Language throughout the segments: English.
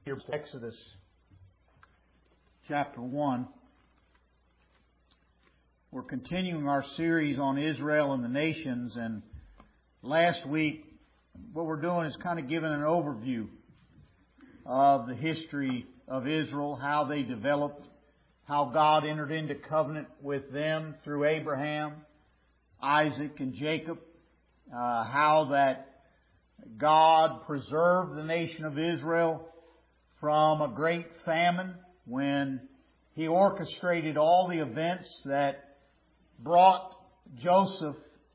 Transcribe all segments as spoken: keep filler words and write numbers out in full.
Here, Exodus chapter one. We're continuing our series on Israel and the nations, and last week what we're doing is kind of giving an overview of the history of Israel, how they developed, how God entered into covenant with them through Abraham, Isaac, and Jacob, uh, how that God preserved the nation of Israel from a great famine when He orchestrated all the events that brought Joseph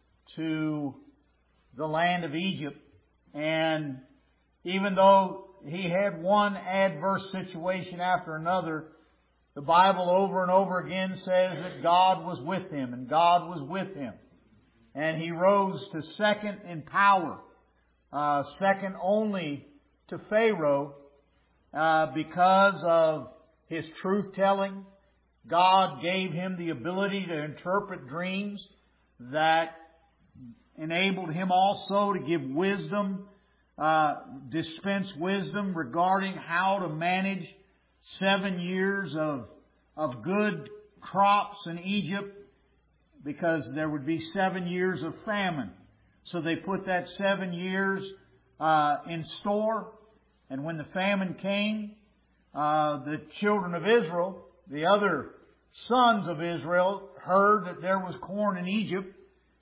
to the land of Egypt. And even though he had one adverse situation after another, the Bible over and over again says that God was with him, and God was with him. And he rose to second in power, uh, second only to Pharaoh, uh, because of his truth-telling. God gave him the ability to interpret dreams that enabled him also to give wisdom, uh, dispense wisdom regarding how to manage seven years of, of good crops in Egypt, because there would be seven years of famine. So they put that seven years uh, in store. And when the famine came, uh, the children of Israel, the other sons of Israel, heard that there was corn in Egypt,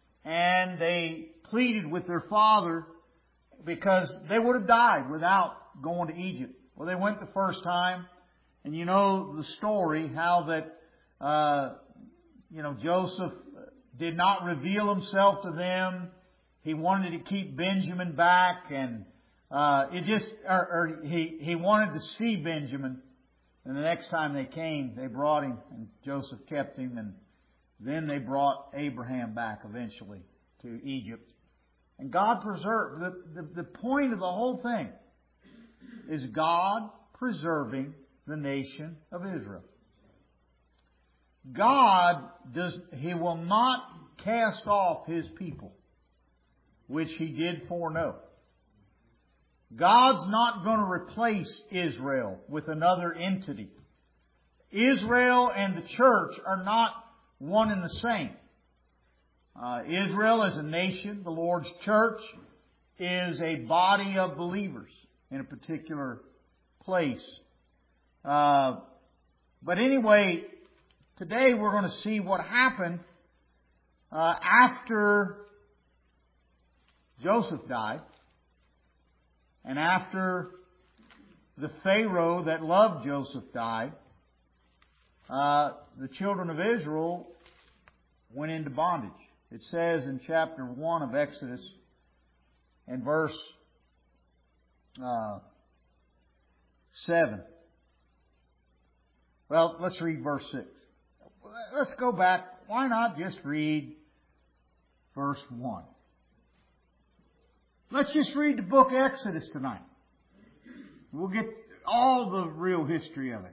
and they pleaded with their father because they would have died without going to Egypt. Well, they went the first time, and you know the story, how that, uh, you know, Joseph did not reveal himself to them. He wanted to keep Benjamin back, and uh, it just, or, or he, he wanted to see Benjamin. And the next time they came, they brought him, and Joseph kept him, and then they brought Abraham back eventually to Egypt. And God preserved. The, the, the point of the whole thing is God preserving the nation of Israel. God does, He will not cast off His people, which He did foreknow. God's not going to replace Israel with another entity. Israel and the church are not one and the same. Uh, Israel as a nation, the Lord's church, is a body of believers in a particular place. Uh, but anyway, today we're going to see what happened uh, after Joseph died, and after the Pharaoh that loved Joseph died. Uh, the children of Israel went into bondage. It says in chapter one of Exodus, in verse uh, seven. Well, let's read verse six. Let's go back. Why not just read verse one? Let's just read the book of Exodus tonight. We'll get all the real history of it.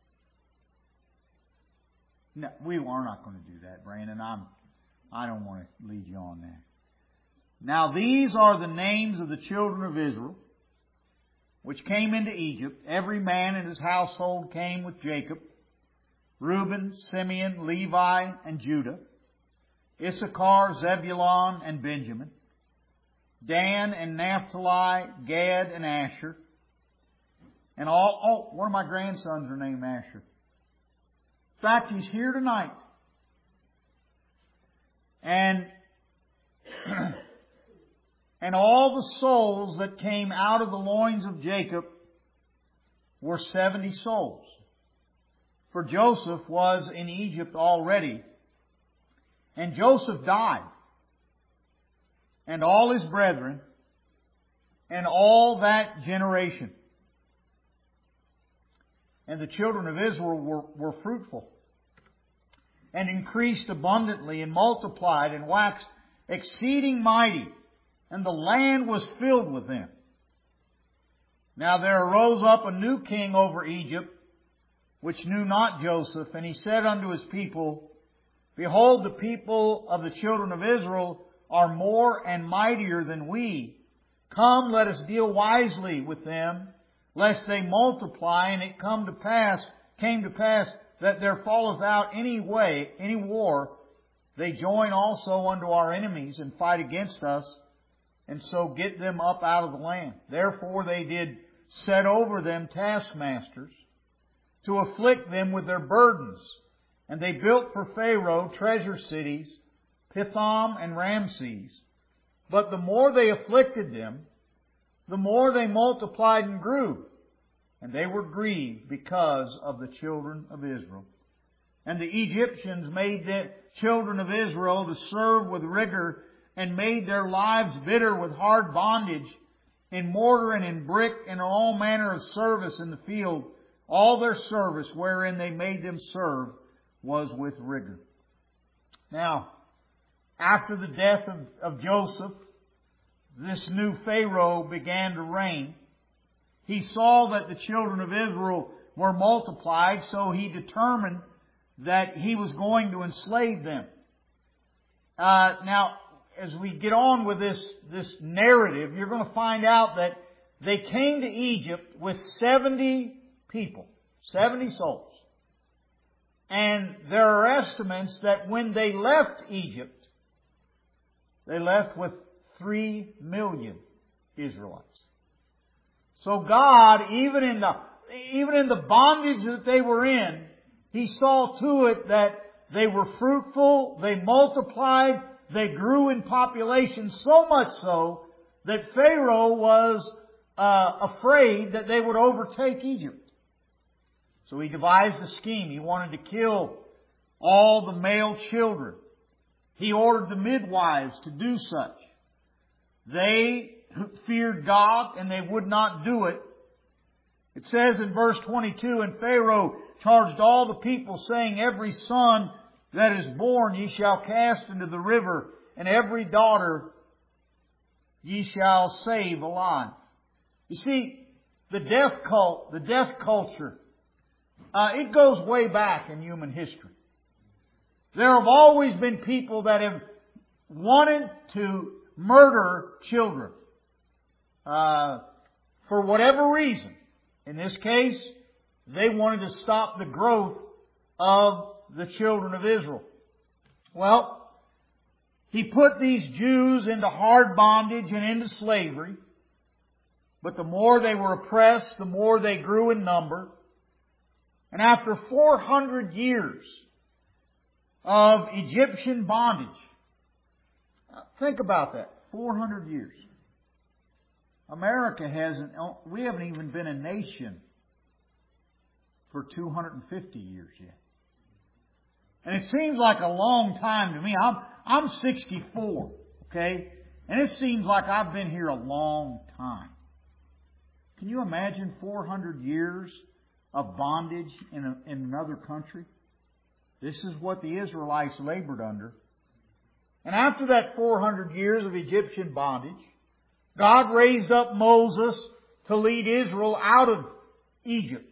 No, we are not going to do that, Brandon. I'm, I don't want to lead you on there. Now these are the names of the children of Israel, which came into Egypt. Every man in his household came with Jacob: Reuben, Simeon, Levi, and Judah; Issachar, Zebulun, and Benjamin; Dan and Naphtali, Gad and Asher. And all, oh, one of my grandsons are named Asher. In fact, he's here tonight. And, and all the souls that came out of the loins of Jacob were seventy souls. For Joseph was in Egypt already. And Joseph died, and all his brethren, and all that generation. And the children of Israel were, were fruitful, and increased abundantly, and multiplied, and waxed exceeding mighty, and the land was filled with them. Now there arose up a new king over Egypt, which knew not Joseph, and he said unto his people, Behold, the people of the children of Israel are more and mightier than we. Come, let us deal wisely with them, lest they multiply, and it come to pass, came to pass, that there falleth out any way, any war, they join also unto our enemies, and fight against us, and so get them up out of the land. Therefore they did set over them taskmasters, to afflict them with their burdens. And they built for Pharaoh treasure cities, Pithom and Ramses. But the more they afflicted them, the more they multiplied and grew. And they were grieved because of the children of Israel. And the Egyptians made the children of Israel to serve with rigor, and made their lives bitter with hard bondage, in mortar and in brick, and in all manner of service in the field. All their service wherein they made them serve was with rigor. Now, after the death of, of Joseph, this new Pharaoh began to reign. He saw that the children of Israel were multiplied, so he determined that he was going to enslave them. Uh, now, as we get on with this, this narrative, you're going to find out that they came to Egypt with seventy people, seventy souls. And there are estimates that when they left Egypt, they left with three million Israelites. So God, even in the, even in the bondage that they were in, He saw to it that they were fruitful, they multiplied, they grew in population, so much so that Pharaoh was uh, afraid that they would overtake Egypt. So he devised a scheme. He wanted to kill all the male children. He ordered the midwives to do such. They feared God and they would not do it. It says in verse twenty-two, and Pharaoh charged all the people, saying, every son that is born ye shall cast into the river, and every daughter ye shall save alive. You see, the death cult, the death culture, Uh, it goes way back in human history. There have always been people that have wanted to murder children uh, for whatever reason. In this case, they wanted to stop the growth of the children of Israel. Well, He put these Jews into hard bondage and into slavery. But the more they were oppressed, the more they grew in number. And after four hundred years of Egyptian bondage, think about that, four hundred years. America hasn't, we haven't even been a nation for two hundred fifty years yet. And it seems like a long time to me. I'm, I'm sixty-four, okay? And it seems like I've been here a long time. Can you imagine four hundred years of bondage in, a, in another country? This is what the Israelites labored under. And after that four hundred years of Egyptian bondage, God raised up Moses to lead Israel out of Egypt.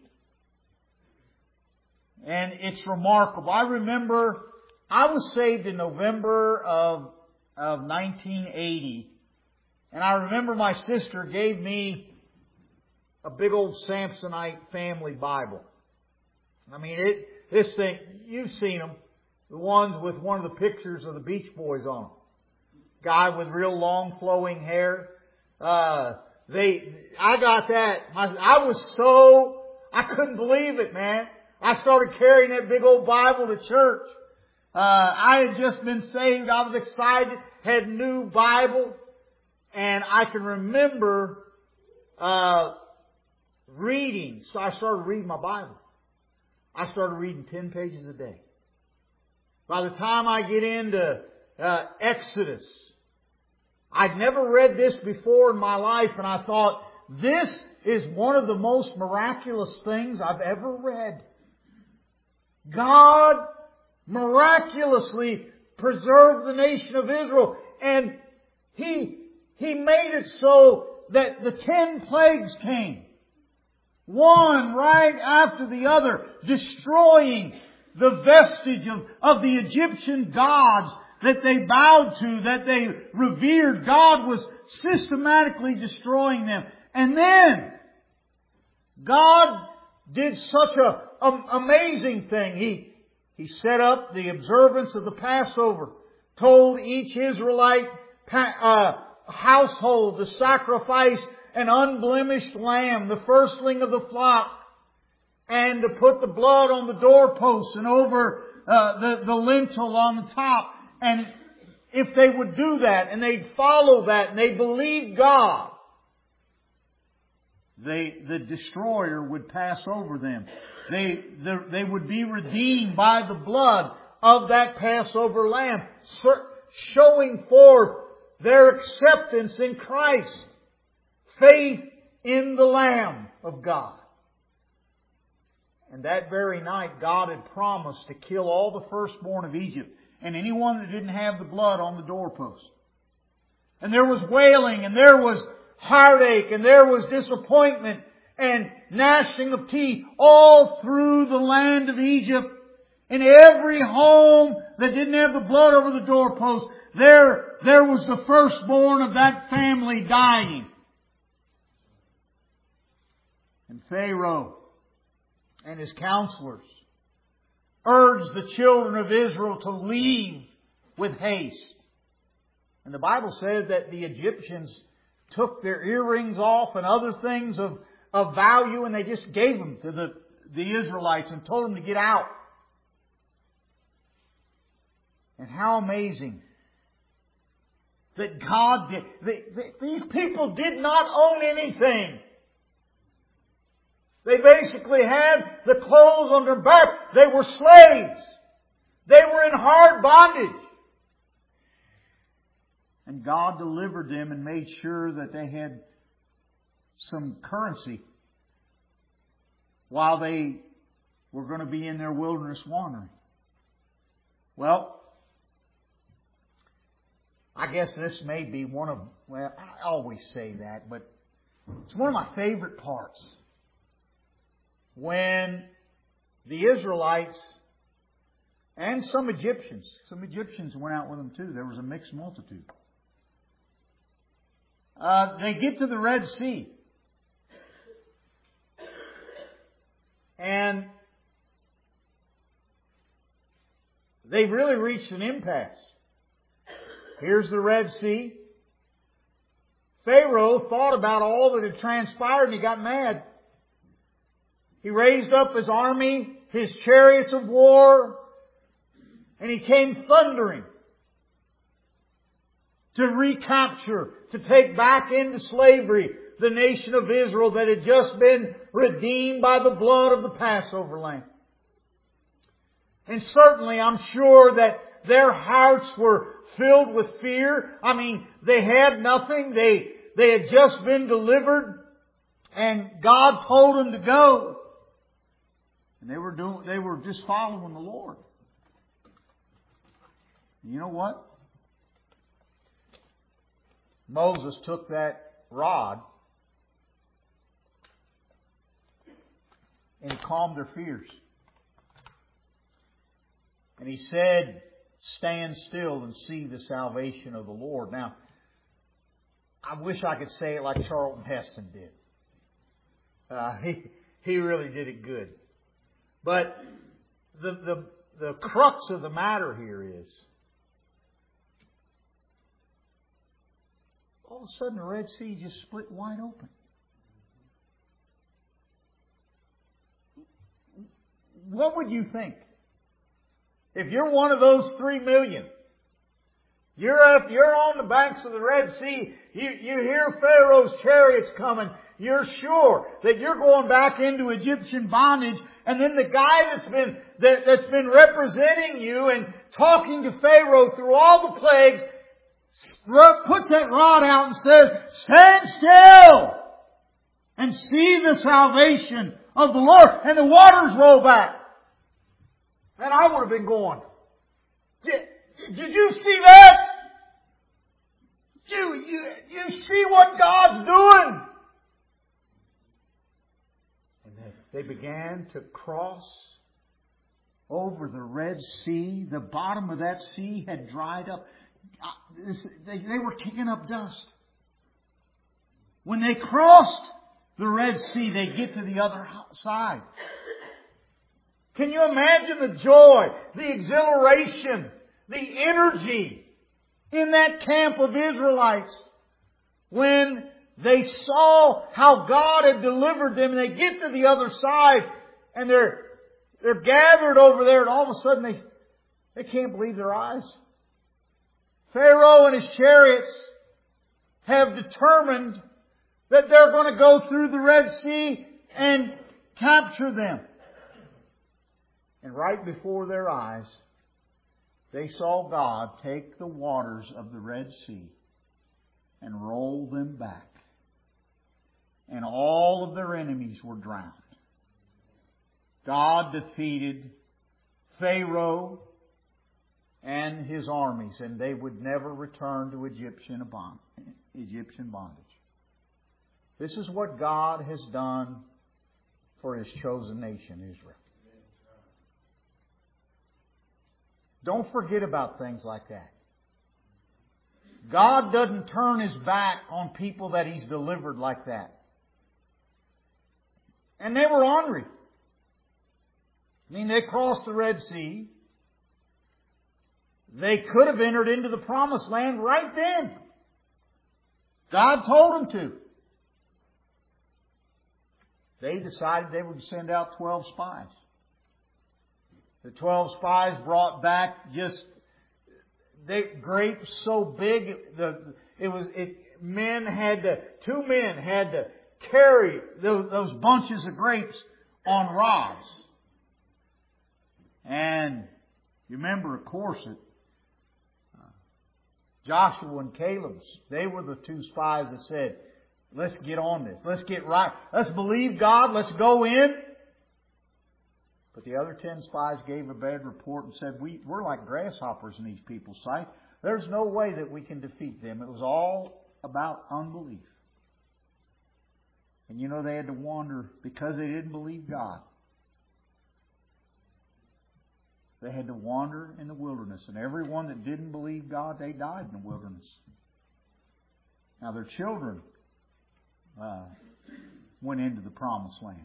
And it's remarkable. I remember I was saved in November of, of nineteen eighty. And I remember my sister gave me a big old Samsonite family Bible. I mean, it, this thing, you've seen them. The ones with one of the pictures of the Beach Boys on them. Guy with real long flowing hair. Uh, they, I got that. My, I was so, I couldn't believe it, man. I started carrying that big old Bible to church. Uh, I had just been saved. I was excited. Had a new Bible. And I can remember, uh, reading. So I started reading my Bible. I started reading ten pages a day. By the time I get into uh, Exodus, I'd never read this before in my life, and I thought, this is one of the most miraculous things I've ever read. God miraculously preserved the nation of Israel, and He, He made it so that the ten plagues came. One right after the other, destroying the vestige of, of the Egyptian gods that they bowed to, that they revered. God was systematically destroying them. And then, God did such a, a amazing thing. He, he set up the observance of the Passover, told each Israelite uh, household to sacrifice an unblemished lamb, the firstling of the flock, and to put the blood on the doorposts and over uh, the, the lintel on the top. And if they would do that and they'd follow that and they believed God, they, the destroyer would pass over them. They, the, they would be redeemed by the blood of that Passover lamb, showing forth their acceptance in Christ, faith in the Lamb of God. And that very night, God had promised to kill all the firstborn of Egypt and anyone that didn't have the blood on the doorpost. And there was wailing, and there was heartache, and there was disappointment and gnashing of teeth all through the land of Egypt. In every home that didn't have the blood over the doorpost, there, there was the firstborn of that family dying. And Pharaoh and his counselors urged the children of Israel to leave with haste. And the Bible says that the Egyptians took their earrings off and other things of, of value, and they just gave them to the, the Israelites and told them to get out. And how amazing that God did. The, the, these people did not own anything. They basically had the clothes on their back. They were slaves. They were in hard bondage. And God delivered them and made sure that they had some currency while they were going to be in their wilderness wandering. Well, I guess this may be one of, well, I always say that, but it's one of my favorite parts. When the Israelites and some Egyptians, some Egyptians went out with them too. There was a mixed multitude. Uh, they get to the Red Sea. And they've really reached an impasse. Here's the Red Sea. Pharaoh thought about all that had transpired and he got mad. He raised up his army, his chariots of war, and he came thundering to recapture, to take back into slavery the nation of Israel that had just been redeemed by the blood of the Passover lamb. And certainly I'm sure that their hearts were filled with fear. I mean, they had nothing. They, they had just been delivered, and God told them to go. And they were doing, they were just following the Lord. You know what? Moses took that rod and calmed their fears. And he said, "Stand still and see the salvation of the Lord." Now, I wish I could say it like Charlton Heston did. Uh, he, he really did it good. But the, the, the crux of the matter here is, all of a sudden the Red Sea just split wide open. What would you think? If you're one of those three million, you're up, you're on the banks of the Red Sea, you, you hear Pharaoh's chariots coming, you're sure that you're going back into Egyptian bondage, and then the guy that's been, that, that's been representing you and talking to Pharaoh through all the plagues puts that rod out and says, "Stand still and see the salvation of the Lord." And the waters roll back. And I would have been going, Did, did you see that? You, you, you see what God's doing? And they, they began to cross over the Red Sea. The bottom of that sea had dried up. They, they were kicking up dust. When they crossed the Red Sea, they get to the other side. Can you imagine the joy, the exhilaration, the energy in that camp of Israelites when they saw how God had delivered them, and they get to the other side and they're they're gathered over there, and all of a sudden they they can't believe their eyes. Pharaoh and his chariots have determined that they're going to go through the Red Sea and capture them. And right before their eyes, they saw God take the waters of the Red Sea and roll them back. And all of their enemies were drowned. God defeated Pharaoh and his armies, and they would never return to Egyptian bondage. This is what God has done for His chosen nation, Israel. Don't forget about things like that. God doesn't turn His back on people that He's delivered like that. And they were ornery. I mean, they crossed the Red Sea. They could have entered into the Promised Land right then. God told them to. They decided they would send out twelve spies. The twelve spies brought back just they, grapes so big. The it was it. Men had to two men had to carry those, those bunches of grapes on rods. And you remember, of course, it, uh, Joshua and Caleb, they were the two spies that said, let's get on this. Let's get right. Let's believe God. Let's go in. But the other ten spies gave a bad report and said, we, we're like grasshoppers in these people's sight. There's no way that we can defeat them. It was all about unbelief. And you know, they had to wander because they didn't believe God. They had to wander in the wilderness. And everyone that didn't believe God, they died in the wilderness. Now their children uh, went into the Promised Land.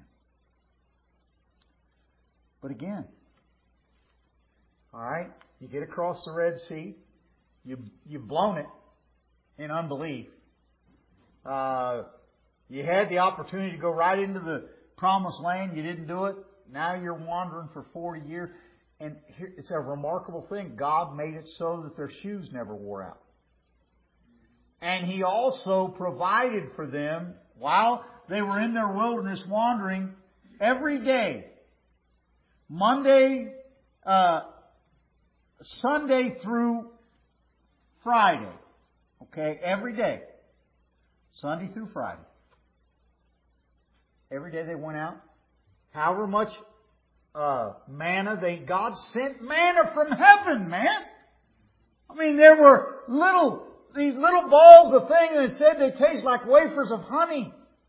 But again, all right, you get across the Red Sea. You, you've blown it in unbelief. Uh, you had the opportunity to go right into the Promised Land. You didn't do it. Now you're wandering for forty years. And here, it's a remarkable thing. God made it so that their shoes never wore out. And He also provided for them while they were in their wilderness wandering every day. Monday, uh, Sunday through Friday. Okay, every day. Sunday through Friday. Every day they went out. However much uh, manna they, God sent manna from heaven, man. I mean, there were little, these little balls of things that said they taste like wafers of honey.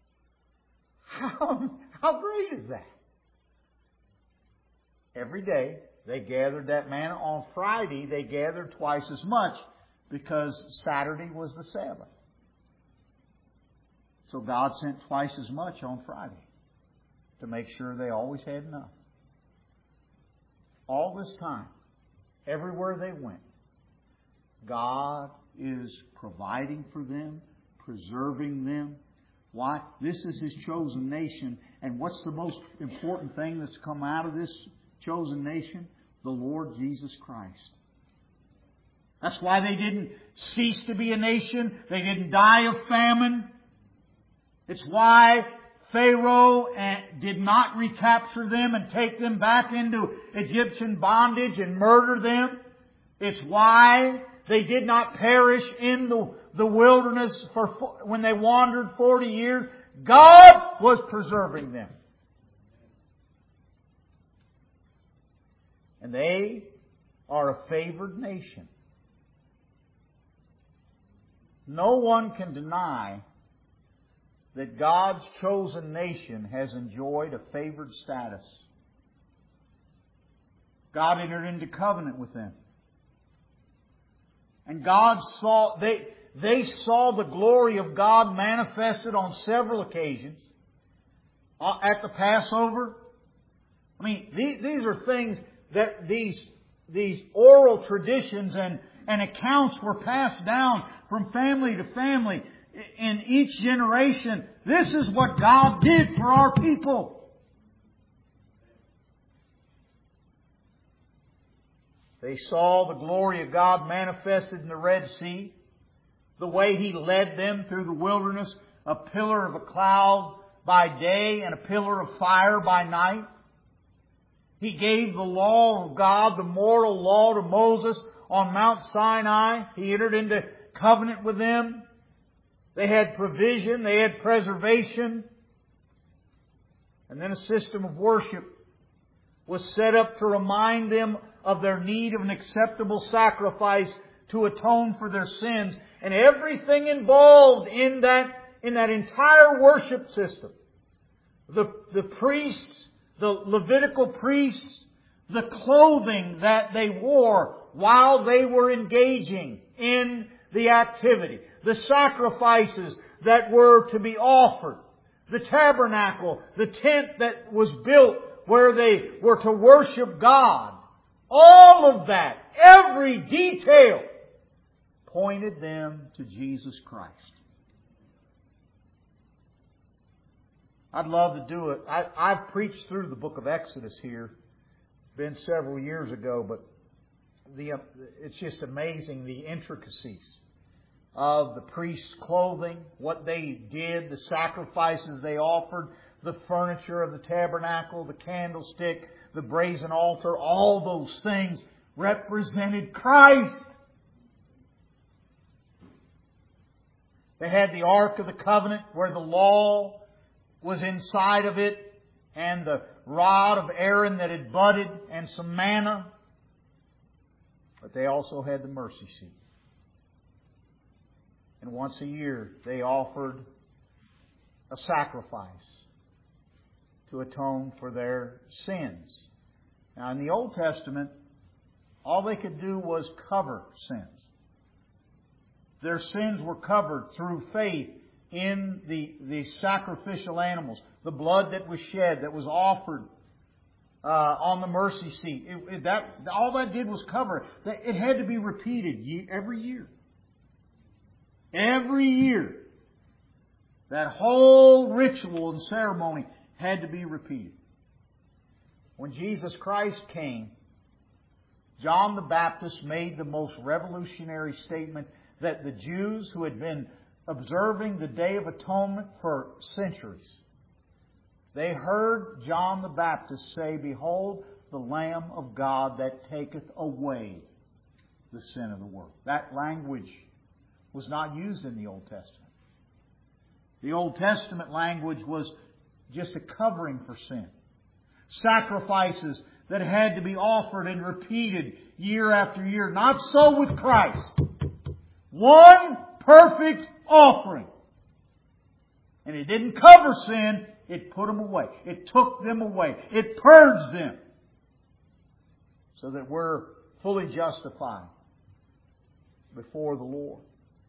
How, how great is that? Every day they gathered that manna. On Friday they gathered twice as much because Saturday was the Sabbath. So God sent twice as much on Friday to make sure they always had enough. All this time, everywhere they went, God is providing for them, preserving them. Why? This is His chosen nation. And what's the most important thing that's come out of this chosen nation? The Lord Jesus Christ. That's why they didn't cease to be a nation. They didn't die of famine. It's why Pharaoh did not recapture them and take them back into Egyptian bondage and murder them. It's why they did not perish in the, the wilderness for when they wandered forty years. God was preserving them. And they are a favored nation. No one can deny that God's chosen nation has enjoyed a favored status. God entered into covenant with them. And God saw, they, they saw the glory of God manifested on several occasions. at the Passover. I mean, these, these are things that these, these oral traditions and, and accounts were passed down from family to family in each generation. This is what God did for our people. They saw the glory of God manifested in the Red Sea, the way He led them through the wilderness, a pillar of a cloud by day and a pillar of fire by night. He gave the law of God, the moral law, to Moses on Mount Sinai. He entered into covenant with them. They had provision. They had preservation. And then a system of worship was set up to remind them of their need of an acceptable sacrifice to atone for their sins. And everything involved in that, in that entire worship system. The, the priests, the Levitical priests, the clothing that they wore while they were engaging in the activity, the sacrifices that were to be offered, the tabernacle, the tent that was built where they were to worship God. All of that, every detail, pointed them to Jesus Christ. I'd love to do it. I, I've preached through the book of Exodus here. It's been several years ago, but the it's just amazing, the intricacies of the priest's clothing, what they did, the sacrifices they offered, the furniture of the tabernacle, the candlestick, the brazen altar. All those things represented Christ. They had the Ark of the Covenant where the law was inside of it, and the rod of Aaron that had budded, and some manna. But they also had the mercy seat. And once a year they offered a sacrifice to atone for their sins. Now in the Old Testament, all they could do was cover sins. Their sins were covered through faith in the, the sacrificial animals, the blood that was shed, that was offered uh, on the mercy seat. It, it, that all that did was cover it. It had to be repeated ye- every year. Every year. That whole ritual and ceremony had to be repeated. When Jesus Christ came, John the Baptist made the most revolutionary statement that the Jews who had been observing the Day of Atonement for centuries, they heard John the Baptist say, "Behold, the Lamb of God that taketh away the sin of the world." That language was not used in the Old Testament. The Old Testament language was just a covering for sin. Sacrifices that had to be offered and repeated year after year. Not so with Christ. One perfect offering. And it didn't cover sin, it put them away. It took them away. It purged them. So that we're fully justified before the Lord.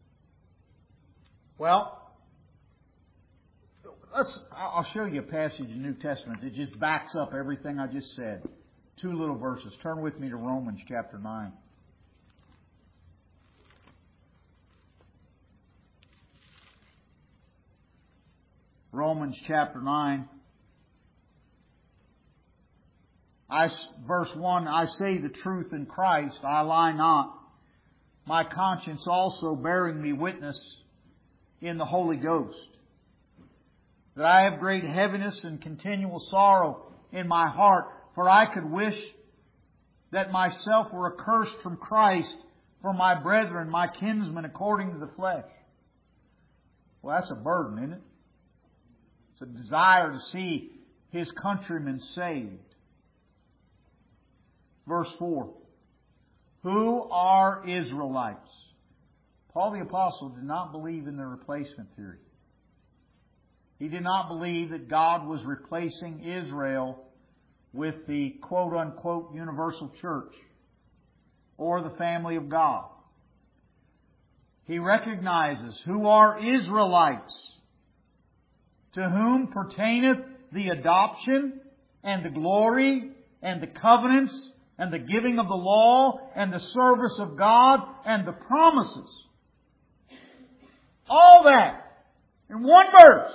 Well, let's, I'll show you a passage in the New Testament that just backs up everything I just said. Two little verses. Turn with me to Romans chapter nine. Romans chapter nine. I, verse one, I say the truth in Christ, I lie not. My conscience also bearing me witness in the Holy Ghost, that I have great heaviness and continual sorrow in my heart, for I could wish that myself were accursed from Christ for my brethren, my kinsmen according to the flesh. Well, that's a burden, isn't it? It's a desire to see his countrymen saved. Verse four. Who are Israelites? Paul the Apostle did not believe in the replacement theory. He did not believe that God was replacing Israel with the quote-unquote universal church or the family of God. He recognizes who are Israelites, to whom pertaineth the adoption and the glory and the covenants and the giving of the law and the service of God and the promises. All that in one verse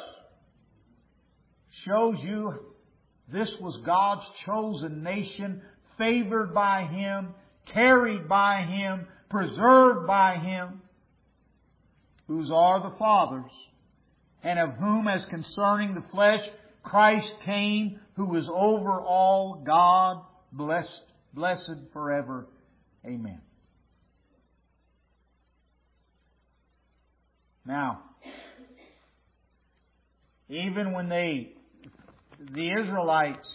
shows you this was God's chosen nation, favored by Him, carried by Him, preserved by Him, whose are the fathers, and of whom, as concerning the flesh, Christ came, who is over all, God, blessed, blessed forever. Amen. Now, even when they, the Israelites,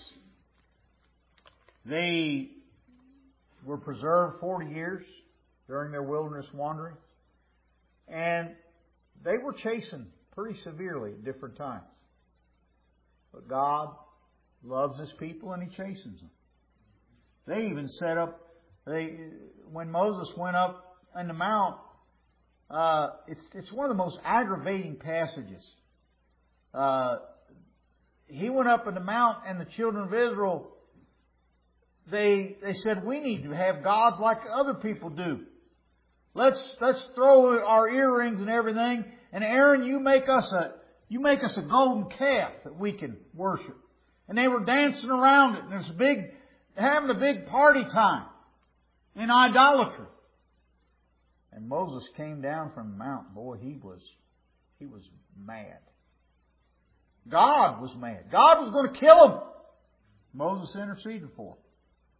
they were preserved forty years during their wilderness wandering, and they were chastened pretty severely at different times. But God loves His people and He chastens them. They even set up, they when Moses went up on the mount, uh, it's it's one of the most aggravating passages. Uh, he went up on the mount, and the children of Israel, they they said, we need to have gods like other people do. Let's let's throw our earrings and everything, and Aaron, you make us a you make us a golden calf that we can worship. And they were dancing around it, and there's a big having a big party time in idolatry. And Moses came down from the mountain. Boy, he was he was mad. God was mad. God was going to kill him. Moses interceded for him.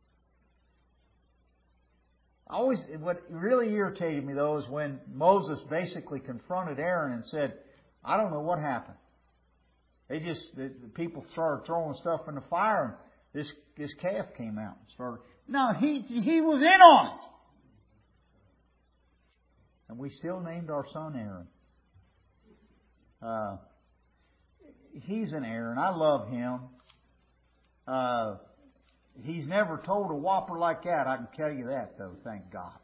Always, what really irritated me though is when Moses basically confronted Aaron and said, I don't know what happened. They just, the, the people started throwing stuff in the fire, and this, this calf came out and started. No, he, he was in on it. And we still named our son Aaron. Uh, he's an Aaron. I love him. Uh, he's never told a whopper like that. I can tell you that, though. Thank God.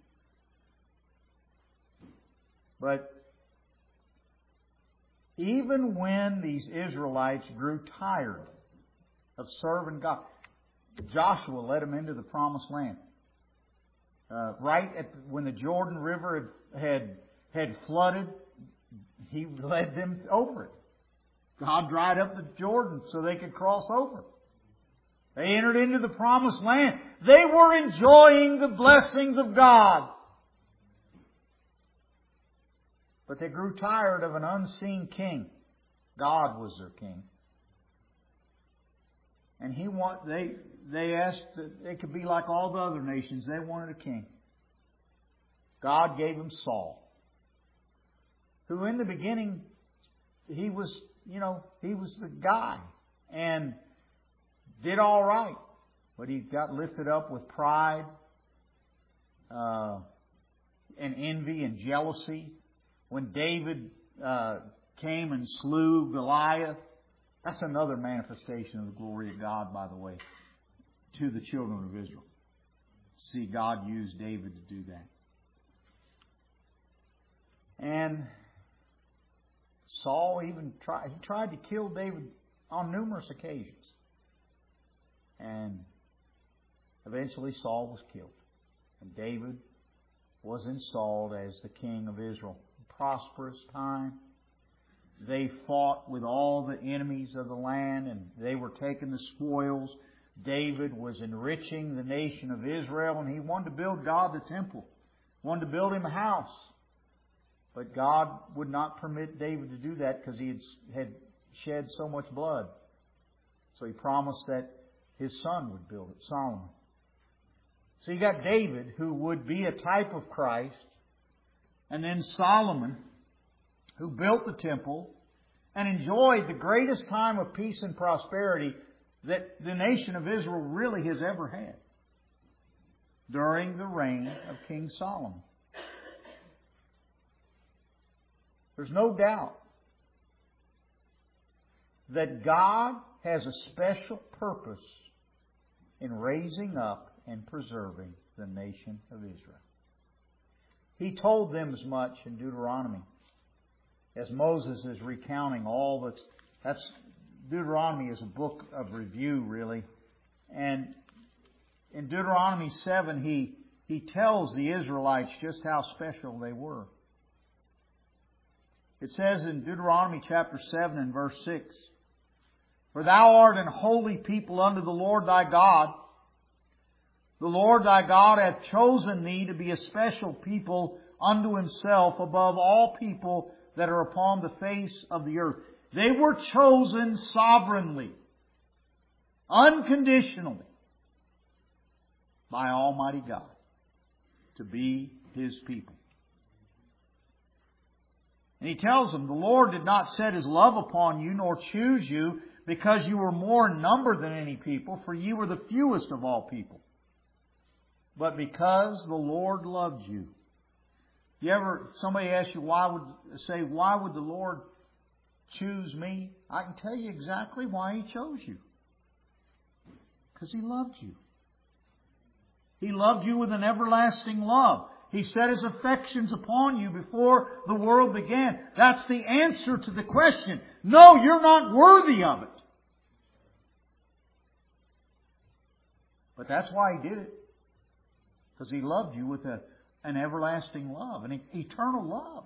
But even when these Israelites grew tired of serving God, Joshua led them into the promised land. Uh, right at the, when the Jordan River had, had had flooded, he led them over it. God dried up the Jordan so they could cross over. They entered into the promised land. They were enjoying the blessings of God. But they grew tired of an unseen king. God was their king. And he want they they asked that they could be like all the other nations. They wanted a king. God gave them Saul, who in the beginning he was, you know, he was the guy and did all right, but he got lifted up with pride uh, and envy and jealousy. When David uh, came and slew Goliath, that's another manifestation of the glory of God, by the way, to the children of Israel. See, God used David to do that. And Saul even tried, he tried to kill David on numerous occasions. And eventually Saul was killed. And David was installed as the king of Israel. Prosperous time. They fought with all the enemies of the land, and they were taking the spoils. David was enriching the nation of Israel, and he wanted to build God the temple. Wanted to build him a house. But God would not permit David to do that because he had, had shed so much blood. So he promised that his son would build it, Solomon. So you got David, who would be a type of Christ, and then Solomon, who built the temple and enjoyed the greatest time of peace and prosperity that the nation of Israel really has ever had during the reign of King Solomon. There's no doubt that God has a special purpose in raising up and preserving the nation of Israel. He told them as much in Deuteronomy as Moses is recounting all that's, that's Deuteronomy is a book of review, really. And in Deuteronomy seven, he, he tells the Israelites just how special they were. It says in Deuteronomy chapter seven and verse six, "For thou art an holy people unto the Lord thy God. The Lord thy God hath chosen thee to be a special people unto Himself above all people that are upon the face of the earth." They were chosen sovereignly, unconditionally, by Almighty God to be His people. And He tells them, "The Lord did not set His love upon you, nor choose you, because you were more in number than any people, for you were the fewest of all people, but because the Lord loved you." You ever, somebody asks you, why would, say, why would the Lord choose me? I can tell you exactly why He chose you. Because He loved you. He loved you with an everlasting love. He set His affections upon you before the world began. That's the answer to the question. No, you're not worthy of it. But that's why He did it. Because He loved you with a, an everlasting love, an eternal love.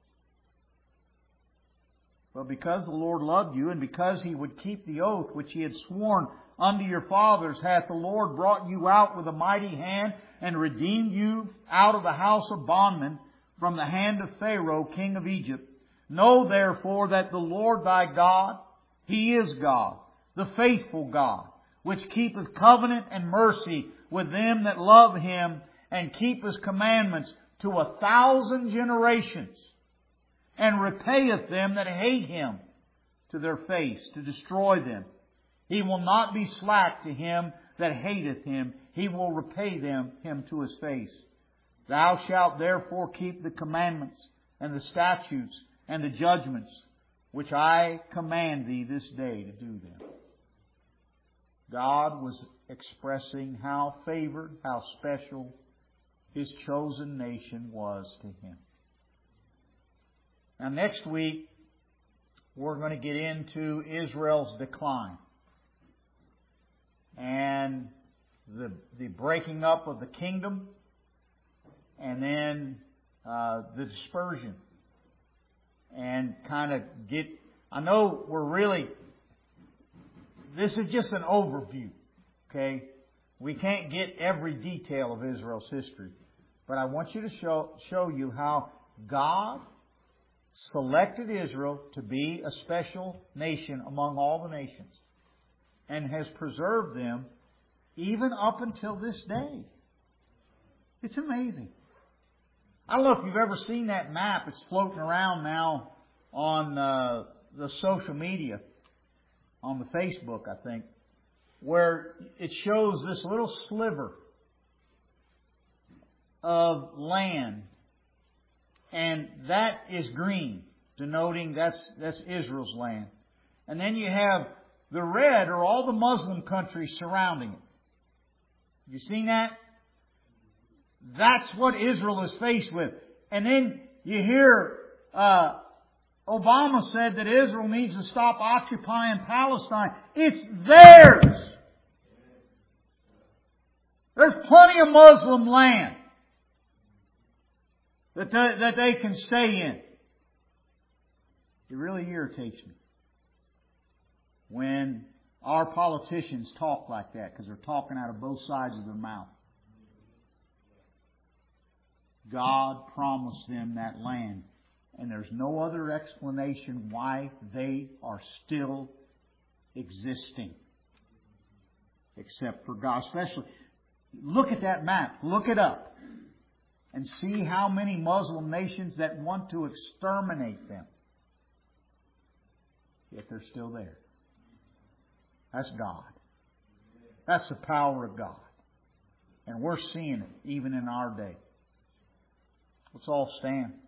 But because the Lord loved you, and because He would keep the oath which He had sworn unto your fathers, hath the Lord brought you out with a mighty hand, and redeemed you out of the house of bondmen, from the hand of Pharaoh, king of Egypt. Know therefore that the Lord thy God, He is God, the faithful God, which keepeth covenant and mercy with them that love Him, and keep His commandments to a thousand generations, and repayeth them that hate Him to their face, to destroy them. He will not be slack to him that hateth Him. He will repay them him to his face. Thou shalt therefore keep the commandments and the statutes and the judgments which I command thee this day to do them. God was expressing how favored, how special His chosen nation was to Him. Now next week, we're going to get into Israel's decline. And the, the breaking up of the kingdom. And then uh, the dispersion. And kind of get... I know we're really... This is just an overview. Okay? We can't get every detail of Israel's history. But I want you to show, show you how God selected Israel to be a special nation among all the nations, and has preserved them even up until this day. It's amazing. I don't know if you've ever seen that map. It's floating around now on uh, the social media, on the Facebook, I think, where it shows this little sliver of land, and that is green, denoting that's that's Israel's land. And then you have the red are all the Muslim countries surrounding it. Have you seen that? That's what Israel is faced with. And then you hear uh, Obama said that Israel needs to stop occupying Palestine. It's theirs. There's plenty of Muslim land that they, that they can stay in. It really irritates me when our politicians talk like that, because they're talking out of both sides of their mouth. God promised them that land, and there's no other explanation why they are still existing except for God. Especially, look at that map. Look it up. And see how many Muslim nations that want to exterminate them. Yet they're still there. That's God. That's the power of God. And we're seeing it even in our day. Let's all stand.